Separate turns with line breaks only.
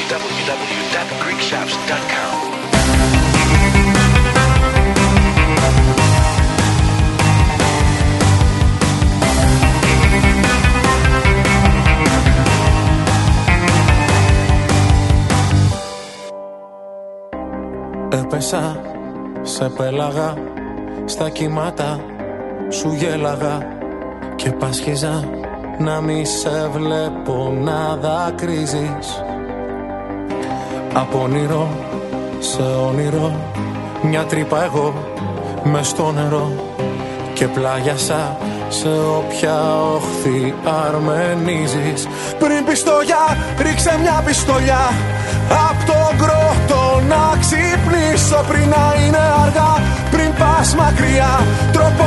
www.greekshops.com.
Έπεσα, σε πέλαγα, στα κύματα σου γέλαγα και πάσχιζα να μη σε βλέπω να δακρύζεις. Από όνειρο σε όνειρο, μια τρύπα εγώ μες στο νερό και πλάγιασα σε όποια όχθη αρμενίζεις. Πριν πιστολιά, ρίξε μια πιστολιά απ' τον κρότο να ξυπνήσω πριν να είναι αργά. Πριν πας μακριά, τρόπο